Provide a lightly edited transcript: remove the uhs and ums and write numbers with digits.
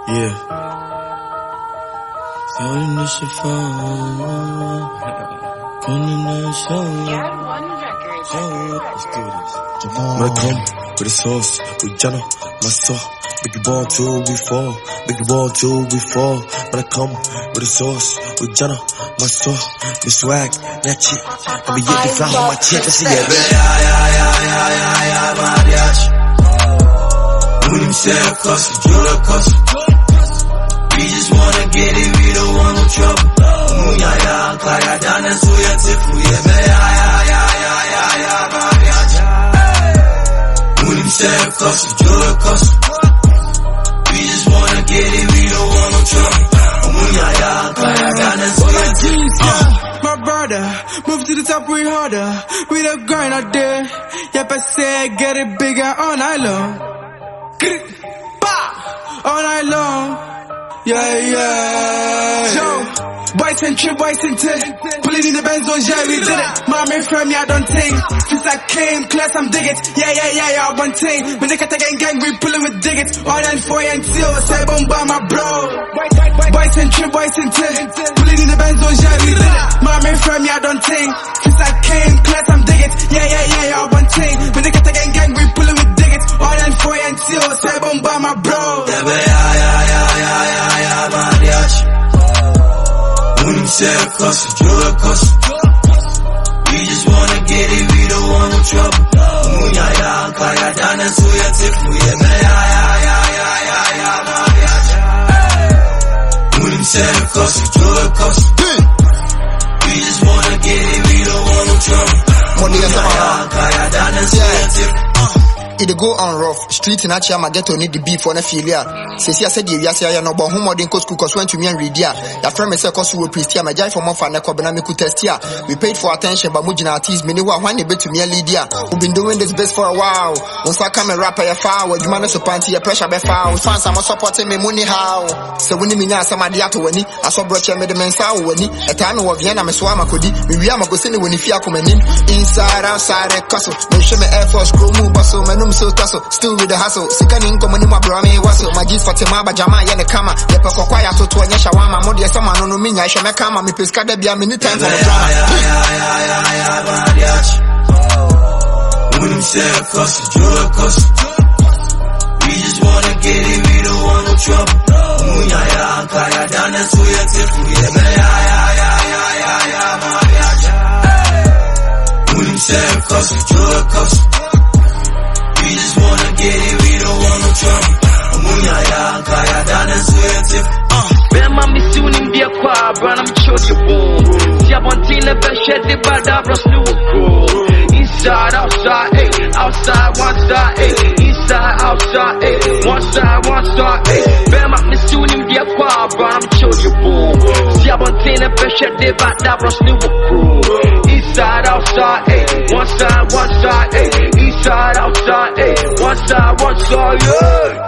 Yeah. Holding this shit for putting that show. Let's do this. When I come with the sauce, with Jana, my soul. Make it ball till we fall. Make it ball till we fall. When I come with the sauce, with Jana, my soul. The swag, that shit. I mean, you can fly on my chest. I see it. Yeah, mariachi. When you say a cuss, you a cuss. We just wanna get it, we don't want no trouble. Munyaya, kaya dana suya tifu yebe ya mariachi. When you say a cuss, you a cuss. We just wanna get it, we don't want no trouble. Munyaya, kaya dana suya tifu. My brother, move to the top, we harder. We the grind out there. Yep, I say get it bigger all night long. All night long. Yeah. Yo, boys and trip, boys and tip. Pulling in the Benz on yeah, we did it. Mommy from me, I don't think. Since I came, class, I'm dig it. Yeah, one thing. When they got the gang, we pulling with diggits. All and 4 and 2, say bomb by my bro. Boys and trip, boys and tip. Pulling in the Benz on yeah, we did it. Mommy from me, I don't think. Since I came, class, I'm dig it. Yeah, one thing. When they got the gang, we pulling with diggits. All and 4 and 2, say bomb by my bro. Yeah, mariachi. When you say a cuss, you a cuss. We just wanna get it, we don't want no trouble. Munyaya, kaya dana suya tifu yebe ya mariachi. When you say a cuss, you a cuss. We just wanna get it, we don't want no trouble. Munyaya, kaya dana suya tifu. It go on rough. Street in Achia Mageto need the beef on a failure. Says I said, yes, I know about whom or didn't cause went to me and read ya. Your friend is a cause who will Christian, my jive for month and a cobanamiku test ya. We paid for attention, but Mujina teas me one a bit to me and Lydia. We've been doing this best for a while. Once I come and rap a foul, you manage to panty a pressure be foul. Fans are supporting me money how. So when you mean some adiato when I saw brocha made the mensa when a time of Vienna, my swama could we are go send when if you are coming in. Inside, outside, a castle. No shame Air Force crew move, bustle, man. So tussle, still with the hustle. Sikanin come on my brame wastle. My gifts for Timaba Jama Yana Kama. Yapako Kwaya to Tonya Shawama, Modia Sama no Minya, Shamakama, mi Piscada Bia minute time for the drama. When you say a cuss, you a cuss. We just wanna get it, we don't want no trouble. Munyaya, kaya dana suya tifu yebe ya mariachi. When you say a cuss, you a cuss. We just wanna get it, we don't want no trouble. Munyaya, kaya dana suya tifu. Bema misuni mbia kwa brana mchodi boom. Siabantina beshe de bada bros new cool. Inside, outside, outside, one side, inside, outside, one side, Bema misuni mbia kwa brana mchodi boom. Siabantina beshe de bada bros new cool. Inside, outside, one side, inside, outside, one side, yeah.